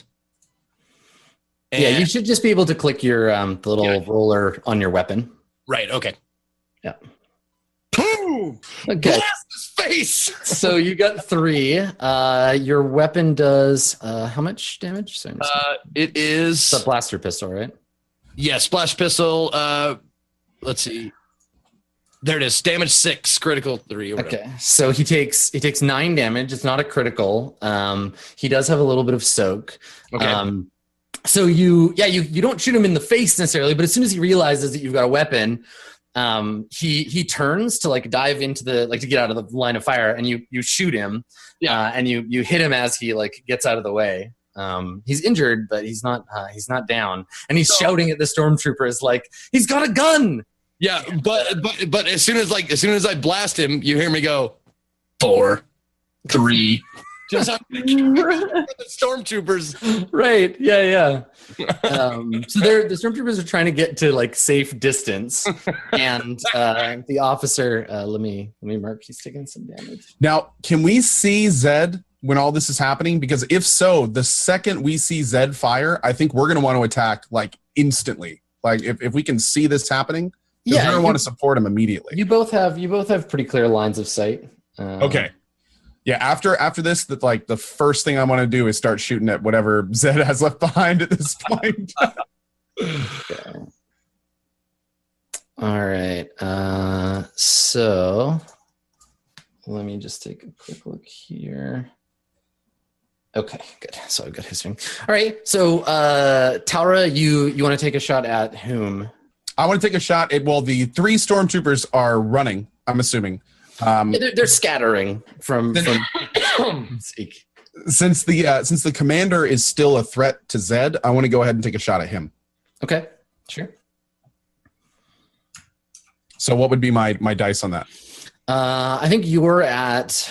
And, Yeah, you should just be able to click your the little roller on your weapon. Right, okay. Yeah. Boom! Okay. Blast his face! So you got 3. Your weapon does how much damage? Sorry, It is... it's a blaster pistol, right? Yeah, splash pistol. Let's see. There it is. Damage 6, critical 3. Or whatever. Okay, so he takes 9 damage. It's not a critical. He does have a little bit of soak. Okay. So you don't shoot him in the face necessarily, but as soon as he realizes that you've got a weapon, he turns to like dive into the to get out of the line of fire, and you shoot him. Yeah, and you hit him as he like gets out of the way. He's injured, but he's not down, and he's shouting at the stormtroopers like he's got a gun. Yeah, but as soon as I blast him, you hear me go 4, 3. Just the stormtroopers. Right. Yeah. So the stormtroopers are trying to get to like safe distance, and the officer. Let me mark. He's taking some damage. Now, can we see Zed when all this is happening? Because if so, the second we see Zed fire, I think we're going to want to attack like instantly. Like if we can see this happening, we're going to want to support him immediately. You both have pretty clear lines of sight. Okay. Yeah, after this, that like the first thing I want to do is start shooting at whatever Zed has left behind at this point. Okay. All right. So let me just take a quick look here. Okay, good. So I've got his ring. All right. So Taura, you want to take a shot at whom? I want to take a shot at the 3 stormtroopers are running, I'm assuming. They're scattering from Zeke. Since the commander is still a threat to Zed, I want to go ahead and take a shot at him. Okay, sure. So what would be my dice on that? I think you were at.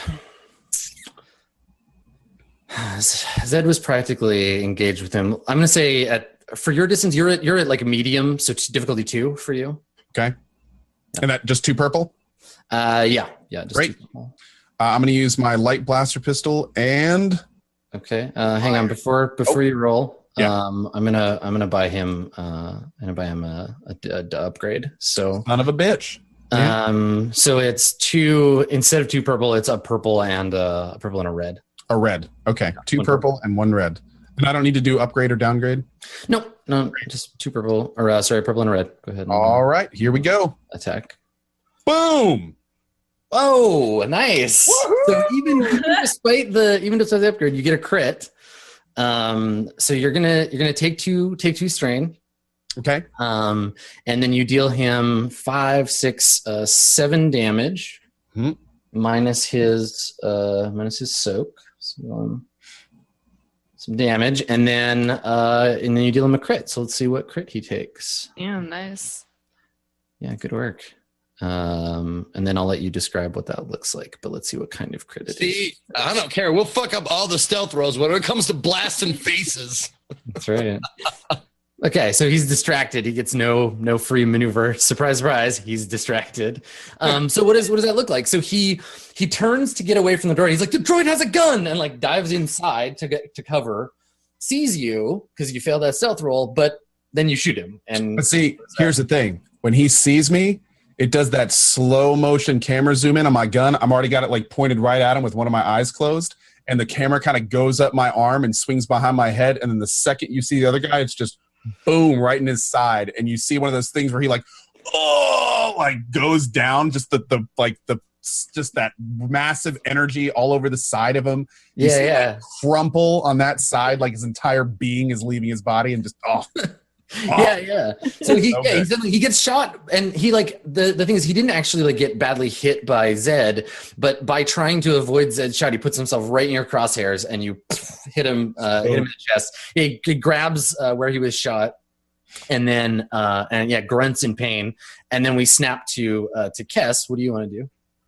Zed was practically engaged with him. I'm going to say for your distance, you're at like a medium, so it's difficulty 2 for you. Okay, and that just 2 purple. Yeah. Just great. I'm going to use my light blaster pistol and. Okay, hang on before you roll. Yeah. I'm gonna buy him. A upgrade. So Son of a bitch. So it's 2 instead of 2 purple. It's a purple and a red. A red. Okay, 2 purple and 1 red. And I don't need to do upgrade or downgrade. No, just 2 purple or purple and a red. Go ahead. All right, here we go. Attack. Boom. Oh, nice. Woo-hoo! So even despite the upgrade, you get a crit. So you're gonna take two strain. Okay. And then you deal him 5, 6, 7 damage, minus his soak. So, some damage, and then you deal him a crit. So let's see what crit he takes. Yeah, nice. Yeah, good work. And then I'll let you describe what that looks like, but let's see what kind of crit it is. See, I don't care. We'll fuck up all the stealth rolls when it comes to blasting faces. That's right. Okay, so he's distracted. He gets no free maneuver. Surprise, surprise. He's distracted. So what does that look like? So he turns to get away from the door. He's like, the droid has a gun, and like dives inside to cover. Sees you because you failed that stealth roll, but then you shoot him. And But see, here's the thing: when he sees me, it does that slow motion camera zoom in on my gun. I'm already got it like pointed right at him with one of my eyes closed. And the camera kind of goes up my arm and swings behind my head. And then the second you see the other guy, it's just boom, right in his side. And you see one of those things where he like, oh, like goes down, just just that massive energy all over the side of him. You see him, like, crumple on that side, like his entire being is leaving his body, and just Yeah. So he gets shot, and he like the thing is he didn't actually like get badly hit by Zed, but by trying to avoid Zed's shot, he puts himself right in your crosshairs, and you hit him in the chest. He grabs where he was shot, and then grunts in pain, and then we snap to Kess. What do you want to do?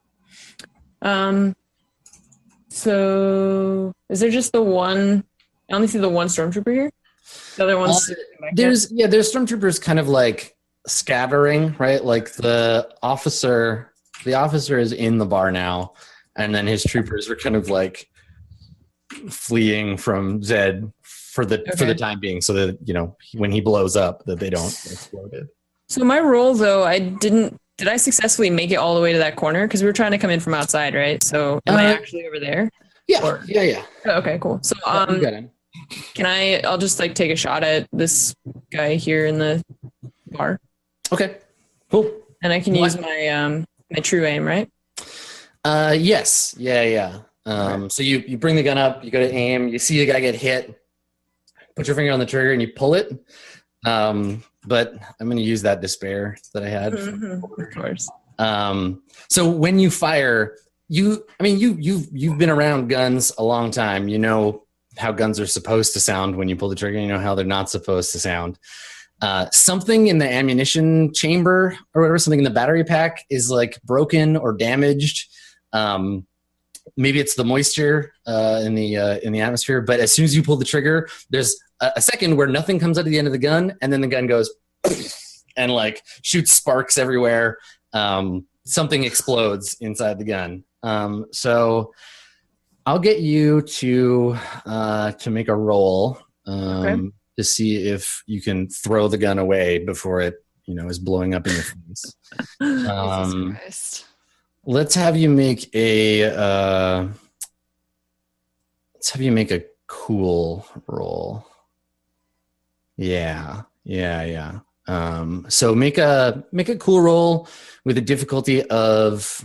So is there just the one? I only see the one stormtrooper here. The other one's there's stormtroopers kind of like scattering, right? Like the officer is in the bar now, and then his troopers are kind of like fleeing from Zed for the time being, so that when he blows up, that they don't explode it. So my roll, though, did I successfully make it all the way to that corner? Because we were trying to come in from outside, right? So am I actually over there? Yeah. Yeah. Okay, cool. So you got him. I'll just like take a shot at this guy here in the bar. Okay, cool. And I can use my my true aim, right? Yes. Yeah. So you bring the gun up, you go to aim, you see the guy get hit, put your finger on the trigger and you pull it. But I'm going to use that despair that I had. Of course. So when you fire, you've been around guns a long time. You know how guns are supposed to sound when you pull the trigger. You know how they're not supposed to sound. Something in the ammunition chamber or whatever, something in the battery pack is like broken or damaged. Maybe it's the moisture in the atmosphere. But as soon as you pull the trigger, there's a second where nothing comes out of the end of the gun, and then the gun goes and like shoots sparks everywhere. Something explodes inside the gun. So I'll get you to make a roll to see if you can throw the gun away before it is blowing up in your face. Jesus Christ. Let's have you make a cool roll. Yeah. So make a cool roll with a difficulty of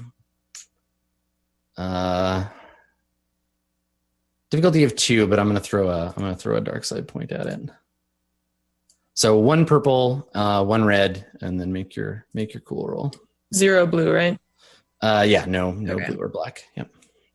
2, but I'm gonna throw a dark side point at it. So 1 purple, 1 red, and then make your cool roll. 0 blue, right? No blue or black. Yep.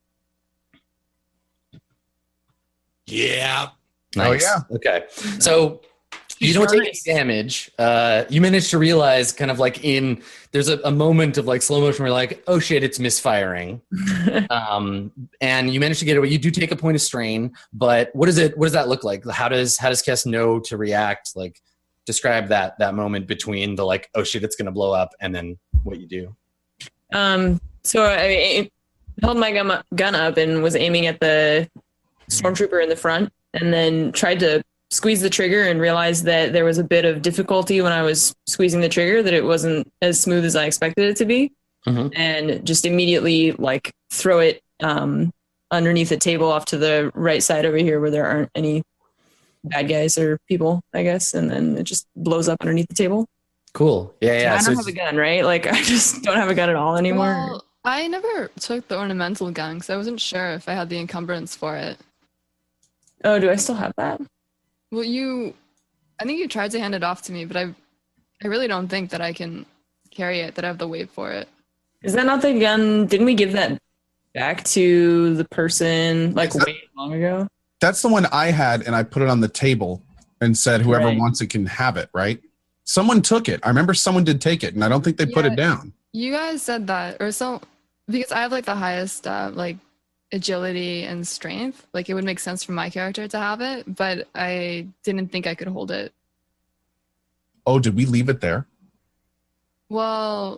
Yeah. Nice. Oh, yeah. Okay. So you don't take any damage. You manage to realize kind of like there's a moment of like slow motion where you're like, oh shit, it's misfiring. And you manage to get away. You do take a point of strain, but what does that look like? How does Kess know to react? Like describe that moment between the like, oh shit, it's going to blow up, and then what you do. So I held my gun up and was aiming at the stormtrooper in the front, and then tried to squeeze the trigger and realized that there was a bit of difficulty when I was squeezing the trigger, that it wasn't as smooth as I expected it to be. Mm-hmm. And just immediately like throw it underneath a table off to the right side over here where there aren't any bad guys or people, I guess. And then it just blows up underneath the table. Cool. Yeah. So I don't have a gun, right? Like I just don't have a gun at all anymore. Well, I never took the ornamental gun because I wasn't sure if I had the encumbrance for it. Oh, do I still have that? Well, I think you tried to hand it off to me, but I really don't think that I can carry it, that I have the weight for it. Is that not the gun? Didn't we give that back to the person like way long ago? That's the one I had, and I put it on the table and said whoever wants it can have it, right? Someone took it. I remember someone did take it, and I don't think they put it down. You guys said that, because I have like the highest like agility and strength. Like it would make sense for my character to have it, but I didn't think I could hold it. Oh, did we leave it there? Well,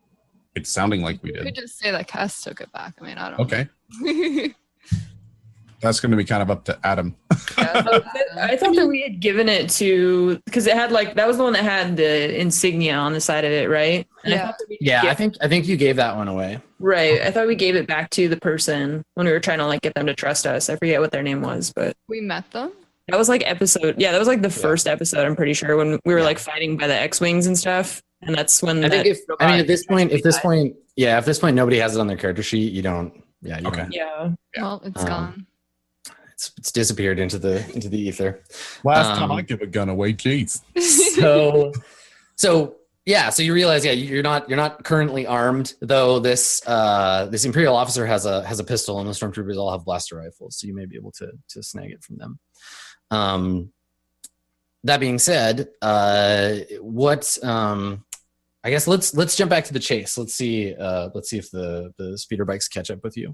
it's sounding like we You did. could just say that Kess took it back. I mean, I don't Okay. That's going to be kind of up to Adam. I thought that we had given it to because it had that was the one that had the insignia on the side of it, right? And Yeah. I think you gave that one away. Right. I thought we gave it back to the person when we were trying to get them to trust us. I forget what their name was, but We met them. that was episode. Yeah, that was the first episode. I'm pretty sure when we were fighting by the X-wings and stuff, and that's when I think at this point nobody has it on their character sheet. You don't. Yeah. You Okay. don't. Yeah. Well, it's gone. It's disappeared into the ether. Last time I give a gun away, jeez. So you realize you're not currently armed, though this Imperial officer has a pistol and the stormtroopers all have blaster rifles, so you may be able to snag it from them. That being said, I guess let's jump back to the chase. Let's see if the speeder bikes catch up with you.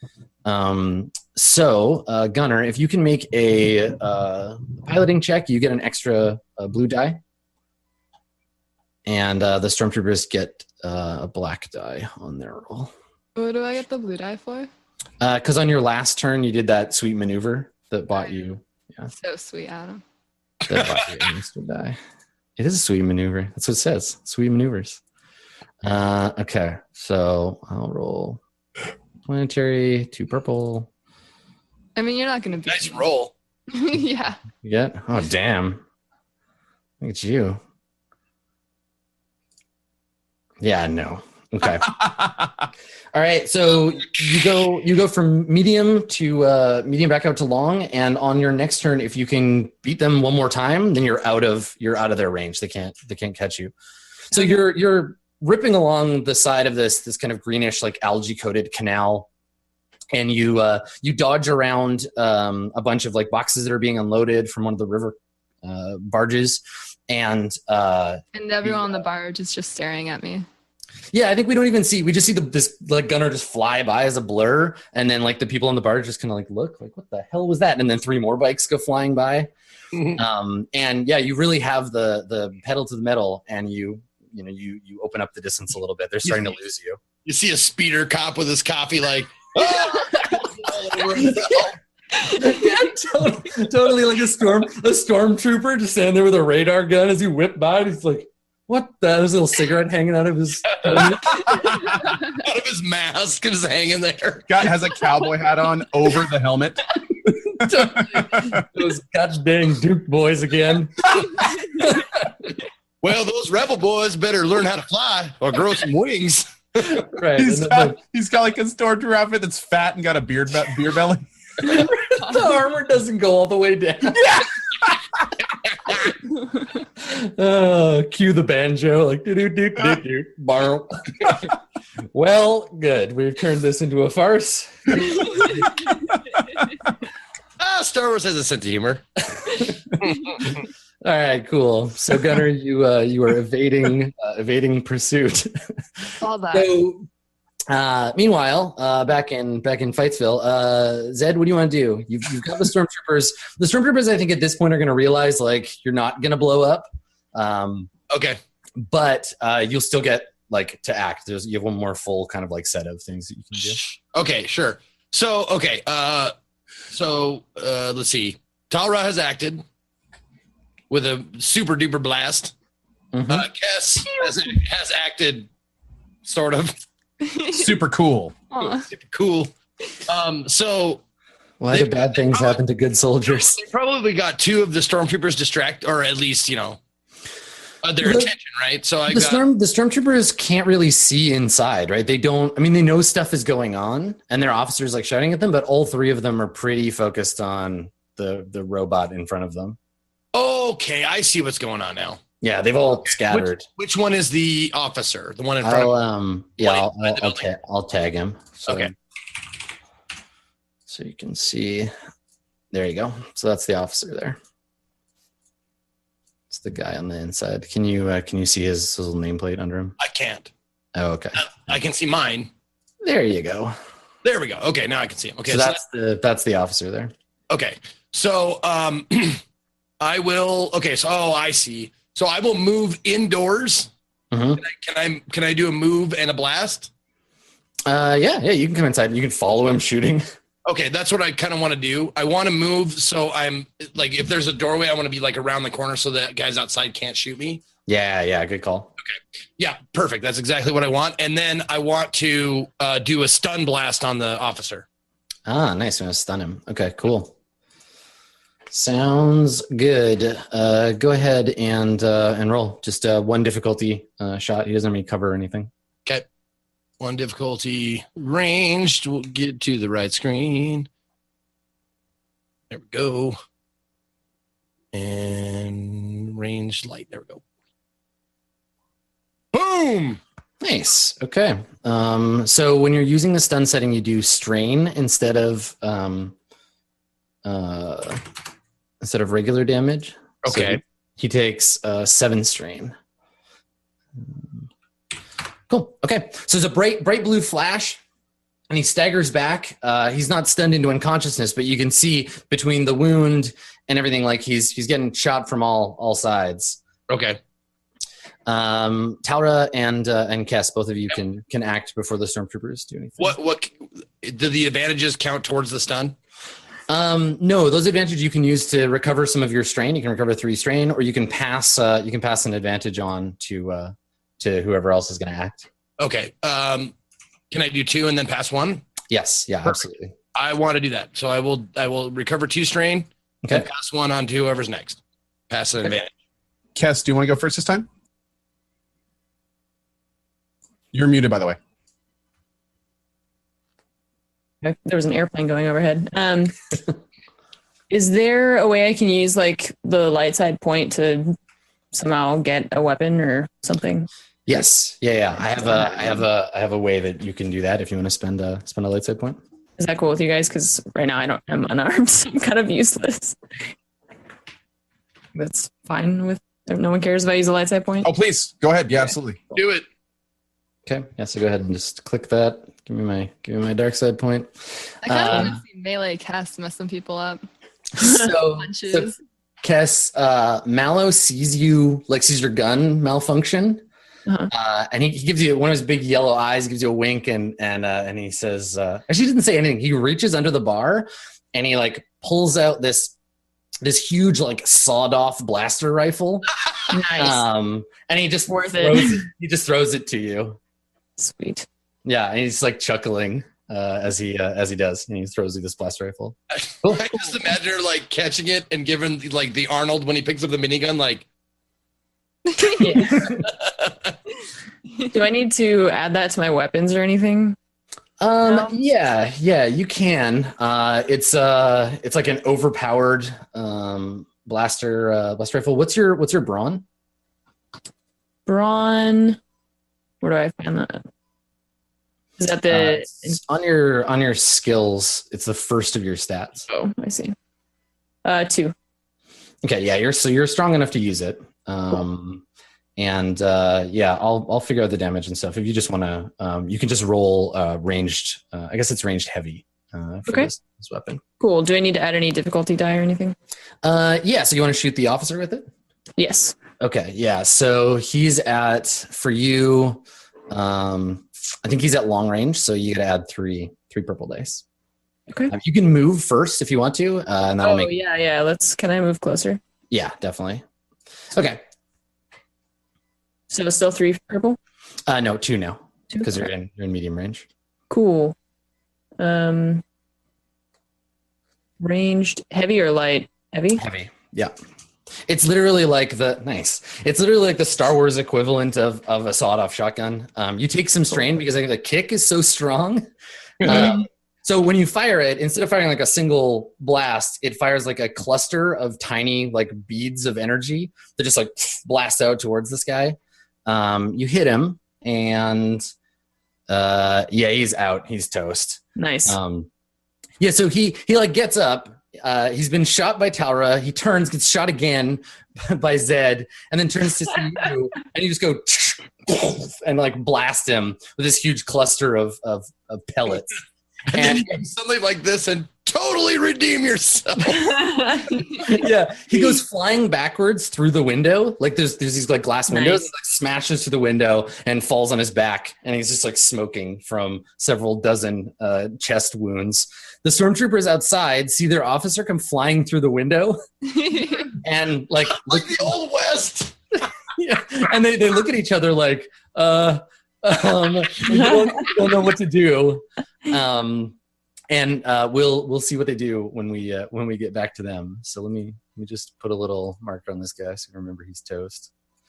So Gunner, if you can make a piloting check, you get an extra blue die, and the stormtroopers get a black die on their roll. What do I get the blue die for? Because on your last turn you did that sweet maneuver that bought you. Yeah, So sweet, Adam. that bought you an extra die. It is a sweet maneuver. That's what it says. Sweet maneuvers. Okay, so I'll roll planetary, 2 purple. I mean, you're not going to be. Nice roll. Yeah. You get? Oh, damn. Look at you. Yeah, no. Okay. All right. So you go from medium to medium back out to long, and on your next turn, if you can beat them one more time, then you're out of their range. They can't catch you. So you're ripping along the side of this kind of greenish algae coated canal, and you dodge around a bunch of boxes that are being unloaded from one of the river barges, and everyone on the barge is just staring at me. yeah, I think we don't even see. We just see this gunner just fly by as a blur, and then the people on the barge just kind of look what the hell was that? And then 3 more bikes go flying by, and yeah, you really have the pedal to the metal, and you open up the distance a little bit. They're starting to lose you. You see a speeder cop with his coffee Yeah, totally like a stormtrooper just standing there with a radar gun as you whip by. And he's like, "What?" There's a little cigarette hanging out of his out of his mask and is hanging there. Guy has a cowboy hat on over the helmet. Those gosh dang Duke boys again. Well, those rebel boys better learn how to fly or grow some wings. Right. He's got a stormtrooper outfit that's fat and got a beer belly. The armor doesn't go all the way down. Cue the banjo, do. Well, good. We've turned this into a farce. Star Wars has a sense of humor. All right, cool. So Gunner, you are evading pursuit. All that. So meanwhile, back in Fightsville, Zed, what do you want to do? You've got the stormtroopers. The stormtroopers, I think, at this point are going to realize you're not going to blow up. Okay. But you'll still get to act. You have one more full kind of set of things that you can do. Okay, sure. So let's see. Talra has acted with a super duper blast. Mhm. Kess has acted sort of Super cool. Aw. super cool. So Why do bad things happen to good soldiers? they probably got 2 of the stormtroopers distract, or at least their attention, right? So The stormtroopers can't really see inside, right? They don't. I mean, they know stuff is going on, and their officers shouting at them, but all 3 of them are pretty focused on the robot in front of them. Okay, I see what's going on now. Yeah, they've all scattered. Which one is the officer? The one in front. I'll tag him. So, Okay. So you can see. There you go. So that's the officer there. It's the guy on the inside. Can you see his little nameplate under him? I can't. Oh, okay. I can see mine. There you go. There we go. Okay, now I can see him. Okay, So that's the officer there. okay. So I will. Okay, so I see. So I will move indoors. Mhm. Can I do a move and a blast? Yeah. You can come inside. You can follow him shooting. Okay, that's what I kind of want to do. I want to move so I'm like, if there's a doorway, I want to be like around the corner so that guys outside can't shoot me. Yeah, good call. Yeah, perfect. That's exactly what I want. And then I want to do a stun blast on the officer. Ah, nice. I'm gonna stun him. Okay, cool. Sounds good. Go ahead and roll. Just one difficulty shot. He doesn't have any cover or anything. Okay. One difficulty ranged. We'll get to the right screen. There we go. And ranged light. There we go. Boom! Nice. Okay. So when you're using the stun setting, you do strain instead of regular damage. Okay. So he takes 7 strain. Cool. Okay. So there's a bright blue flash, and he staggers back. He's not stunned into unconsciousness, but you can see between the wound and everything, like he's getting shot from all sides. Okay. Talra and Kess, both of you can act before the stormtroopers do anything. What do the advantages count towards the stun? No, those advantages you can use to recover some of your strain. You can recover 3 strain, or you can pass an advantage on to whoever else is going to act. Okay. Can I do 2 and then pass 1? Yes. Yeah. Perfect. Absolutely. I want to do that. So I will recover 2 strain. Okay. And pass 1 on to whoever's next. Pass an advantage. Kess, do you want to go first this time? You're muted, by the way. Okay. There was an airplane going overhead. Is there a way I can use like the light side point to somehow get a weapon or something? Yes. Yeah. I have a way that you can do that if you want to spend a light side point. Is that cool with you guys? Because right now I'm unarmed, so I'm kind of useless. That's fine with. No one cares if I use a light side point. Oh, please go ahead. Yeah, absolutely. Do it. Okay. Yeah. So go ahead and just click that. Give me my dark side point. I kind of want to see melee cast messing people up. So Punches. Kess, Mallow sees your gun malfunction. Uh-huh. And he gives you one of his big yellow eyes, gives you a wink, and he says, actually, he didn't say anything. He reaches under the bar and he like pulls out this huge like sawed off blaster rifle. Nice. And he just Worth throws it. it. He just throws it to you. Sweet. Yeah, and he's like chuckling as he does, and he throws you this blaster rifle. I just imagine her like catching it and giving like the Arnold when he picks up the minigun, like. Do I need to add that to my weapons or anything? Yeah, you can. It's like an overpowered blaster rifle. What's your brawn? Brawn. Where do I find that? Is that the? It's on your skills. It's the first of your stats. Oh, I see. 2. Okay, yeah, you're strong enough to use it. And I'll figure out the damage and stuff. If you just want to, you can just roll ranged. I guess it's ranged heavy for this weapon. Cool. Do I need to add any difficulty die or anything? Yeah. So you want to shoot the officer with it? Yes. Okay. Yeah. So he's at for you. I think he's at long range, so you got to add three purple dice. Okay. You can move first if you want to, and that'll make. Yeah. Can I move closer? Yeah, definitely. Okay. So it's still 3 purple? No, 2 now, 2? because you're in medium range. Cool. Ranged heavy or light? Heavy? Heavy. Yeah. It's literally like It's literally like the Star Wars equivalent of a sawed-off shotgun. You take some strain because the kick is so strong. So when you fire it, instead of firing like a single blast, it fires like a cluster of tiny like beads of energy that just like blast out towards this guy. You hit him, and he's out. He's toast. Nice. So he like gets up. He's been shot by Talra. He turns, gets shot again by Zed, and then turns to see you, and you just go and like blast him with this huge cluster of pellets. And then suddenly like this, and totally redeem yourself. Yeah, he goes flying backwards through the window. Like there's these like glass windows, Nice. like smashes through the window and falls on his back, and he's just like smoking from several dozen chest wounds. The stormtroopers outside see their officer come flying through the window, and like Like the Old West. yeah, and they look at each other like we don't know what to do. And we'll see what they do when we get back to them. So let me just put a little marker on this guy so you remember he's toast.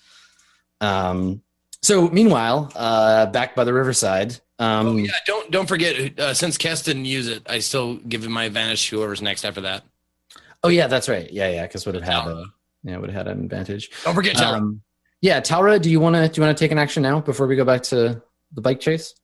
So meanwhile, back by the riverside. Yeah, don't forget. Since Kes didn't use it, I still give him my advantage to whoever's next after that. Oh yeah, that's right. Yeah, because would have had an advantage. Don't forget, Talra. Yeah, Talra, do you want to take an action now before we go back to the bike chase?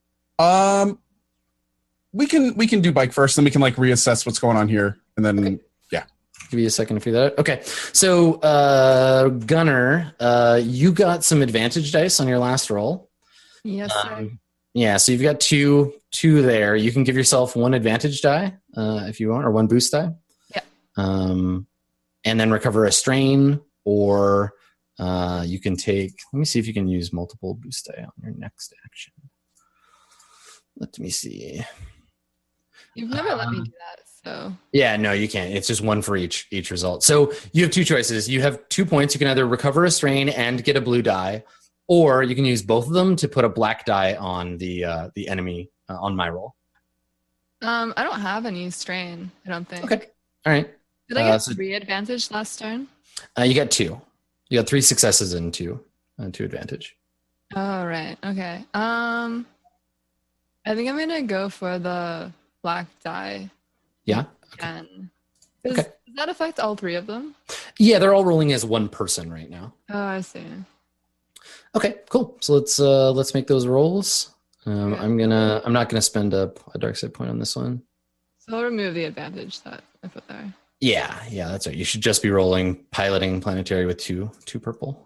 We can do bike first, then we can like reassess what's going on here, and then Okay. Give you a second to figure that out. Okay, so Gunner, you got some advantage dice on your last roll. Yes, sir. Yeah, so you've got two there. You can give yourself one advantage die if you want, or one boost die. Yeah. And then recover a strain, or you can take. Let me see if you can use multiple boost die on your next action. Let me see. You've never let me do that, so. Yeah, no, you can't. It's just one for each result. So you have two choices. You have 2 points. You can either recover a strain and get a blue die, or you can use both of them to put a black die on the enemy on my roll. I don't have any strain, I don't think. Okay. All right. Did I get so- 3 advantage last turn? You got 2. You got 3 successes and 2 advantage. Oh, right. Okay. I think I'm gonna go for the black die. Yeah. Again. Okay. Does that affect all 3 of them? Yeah, they're all rolling as one person right now. Oh, I see. Okay, cool. So let's make those rolls. I'm not gonna spend a dark side point on this one. So I'll remove the advantage that I put there. Yeah, that's right. You should just be rolling piloting planetary with two purple.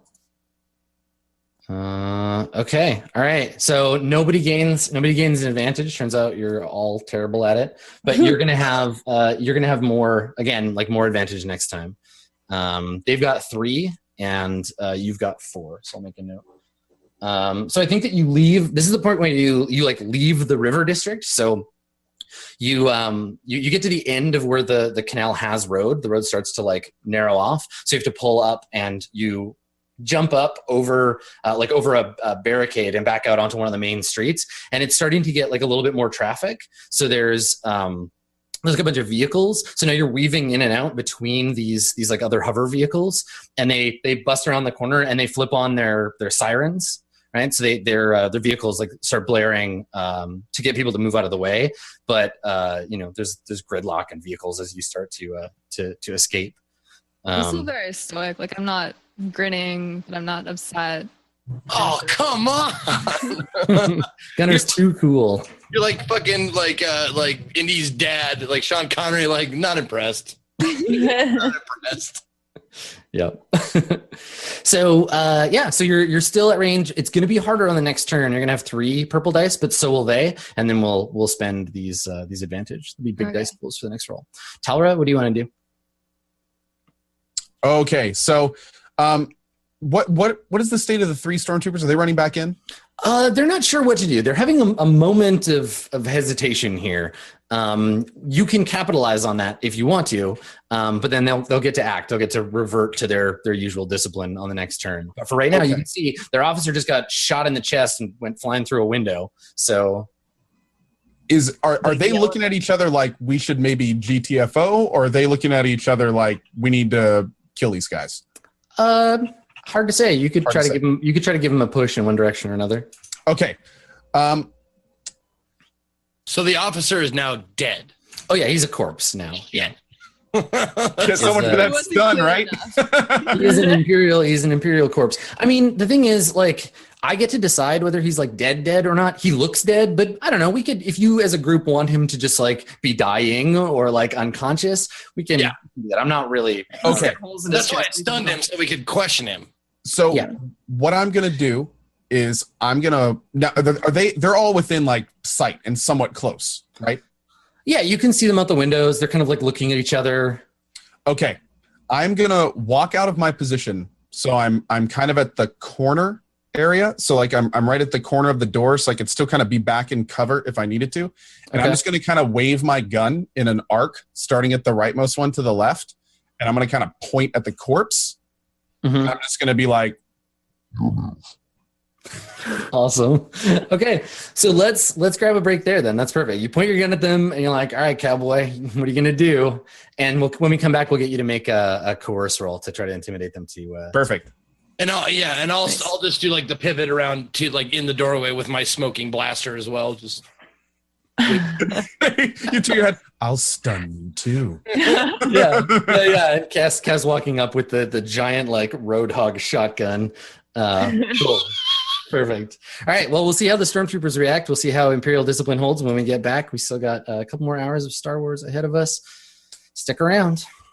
Okay, all right. So nobody gains an advantage. Turns out you're all terrible at it, but you're gonna have more more advantage next time. They've got 3 and you've got 4. So I'll make a note. So I think that you leave. This is the point where you like leave the river district. So you get to the end of where the canal has road. The road starts to like narrow off. So you have to pull up and you jump up over a barricade and back out onto one of the main streets. And it's starting to get like a little bit more traffic. So there's like a bunch of vehicles. So now you're weaving in and out between these like other hover vehicles, and they bust around the corner and they flip on their sirens. Right, so their vehicles like start blaring to get people to move out of the way, but there's gridlock in vehicles as you start to escape. I'm still very stoic. Like I'm not grinning, but I'm not upset. Oh, come on. Gunner's too cool. You're like fucking like Indy's dad, like Sean Connery, like not impressed. Not impressed. Yep. So you're still at range. It's going to be harder on the next turn. You're going to have 3 purple dice, but so will they. And then we'll spend these advantage. There'll be big dice pools for the next roll. Talra, what do you want to do? Okay, so what is the state of the 3 stormtroopers? Are they running back in? They're not sure what to do. They're having a moment of hesitation here. You can capitalize on that if you want to, but then they'll get to act. They'll get to revert to their usual discipline on the next turn. But for right now, you can see their officer just got shot in the chest and went flying through a window. So, are they looking at each other like we should maybe GTFO, or are they looking at each other like we need to kill these guys? Hard to say. You could try to give them a push in one direction or another. Okay. So the officer is now dead. Oh yeah, he's a corpse now. Yeah. Get someone for that stun, right? He's an imperial corpse. I mean, the thing is, like, I get to decide whether he's like dead or not. He looks dead, but I don't know. We could, if you as a group want him to just like be dying or like unconscious, we can do that. I'm not really okay. That's why it stunned him, so we could question him. So what I'm gonna do is they're all within like sight and somewhat close, right? Yeah, you can see them out the windows. They're kind of like looking at each other. Okay, I'm gonna walk out of my position. So I'm kind of at the corner area. So like I'm right at the corner of the door, so I could still kind of be back in cover if I needed to. And I'm just gonna kind of wave my gun in an arc, starting at the rightmost one to the left, and I'm gonna kind of point at the corpse. Mhm. I'm just gonna be like, Awesome. Okay, so let's grab a break there then. That's perfect. You point your gun at them and you're like, all right, cowboy, what are you gonna do? And when we come back, we'll get you to make a coerce roll to try to intimidate them to perfect. And I'll just do like the pivot around to like in the doorway with my smoking blaster as well. Just You turn your head. I'll stun you too. yeah. Cass walking up with the giant like Roadhog shotgun. Cool. Perfect. All right. Well, we'll see how the stormtroopers react. We'll see how Imperial discipline holds when we get back. We still got a couple more hours of Star Wars ahead of us. Stick around.